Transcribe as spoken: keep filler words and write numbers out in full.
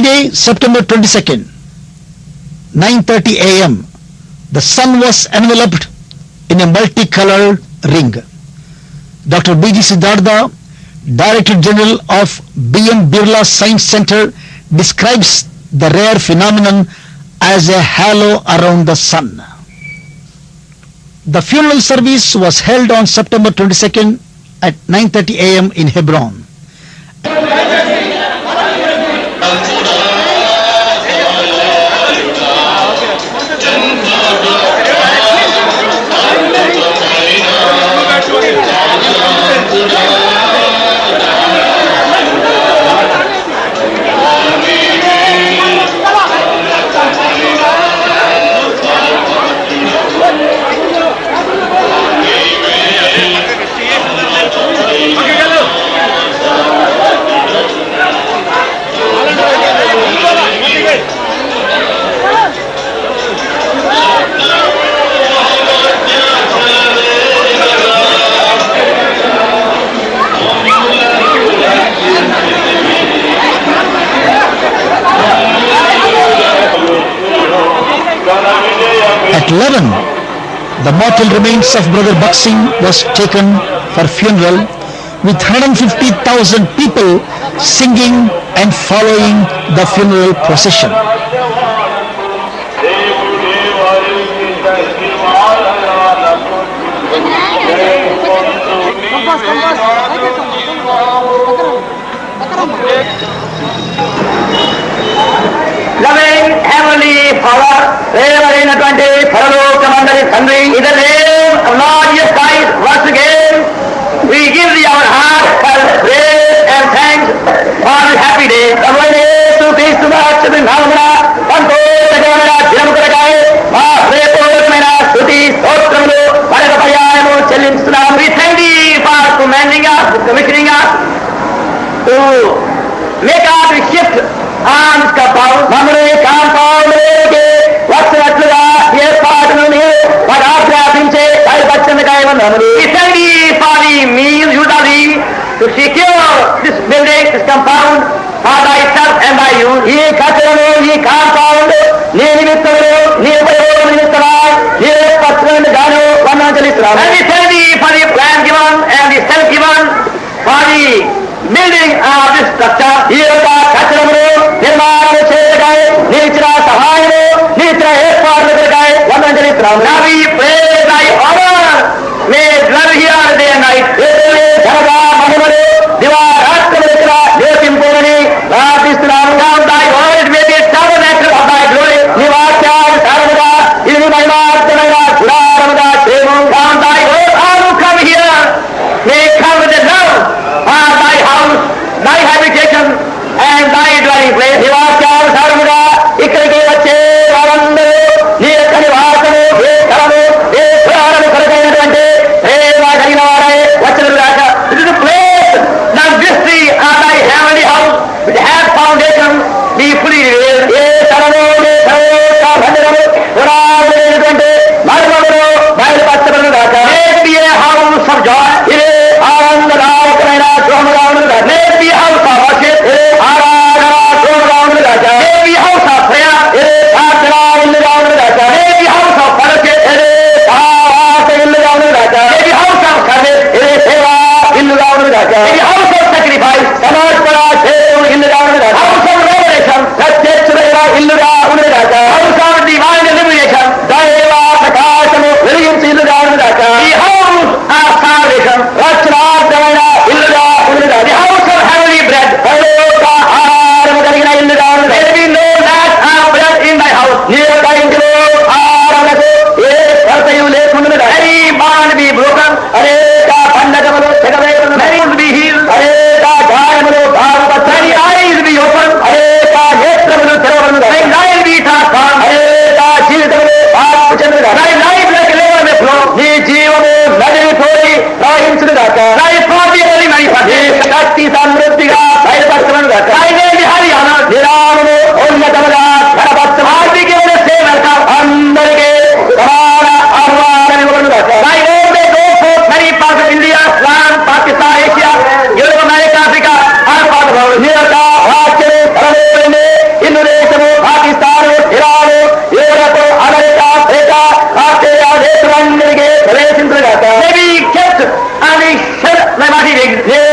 Friday, September twenty-second, nine thirty a m, the sun was enveloped in a multicolored ring. Doctor B G Siddhartha, Director General of B M Birla Science Center, describes the rare phenomenon as a halo around the sun. The funeral service was held on September twenty-second at nine thirty a m in Hebron. At eleven, the mortal remains of Brother Buxing was taken for funeral with one hundred fifty thousand people singing and following the funeral procession. Loving Heavenly Father, ప్రేమైనటువంటి పరలోక మండలి తండ్రి, in the name of Lord Jesus Christ, once again we give thee our heartfelt praise and thanks for this happy day. ప్రభువైన యేసుక్రీస్తు వారి నామమున సంతోషకరమైన దినము కొరకై మా హృదయపూర్వకమైన స్తుతి స్తోత్రములు మరొక పర్యాయము చెల్లిస్తున్నాము. We thank thee for commanding us, commissioning us to make our shift on this compound. మమ్మల్ని కాంపౌండ్ వచ్చినట్లుగా ఏర్పాటును వారు ఆజ్ఞాపించే పరిపక్షంగా ఉన్నాము. To secure this building, this compound, for thyself and by you. ఈ కట్టడము, ఈ కాంపౌండ్ నీ నిమిత్తములు, నీ ఉపయోగం నిమిత్తమై నీ ఏర్పరచుకున్న గాను వందనం చెల్లిస్తున్నాము. And we thank thee for the plan given and the self given for the building of this structure. ఈ యొక్క కట్టడమును నిర్మాణం చేయటకై నీ ఇచ్చిన సహాయము, నీ ఇచ్చిన ఏర్పాట్ల కొరకై వందనం చెల్లిస్తున్నాము. Now we pray thy honor may dwell here day and night. ఘనగా మహిమలు దివారాత్రముల దేశింపునని ప్రార్థిస్తున్నాము. Now thy word may be tabernacle of thy glory. నీ వాక్యాలు సారముగా ఇది మహిమార్థమైన గుడారముగా చేయము. Now thy word all who come here may come with the love of thy house, thy habitation and thy dwelling place. నీ వాక్యాలు సారముగా ఇక్కడికి వచ్చే వారందరూ నీ యొక్క నివాసము, ఏ స్థలము, నా మాట ఇది. నేను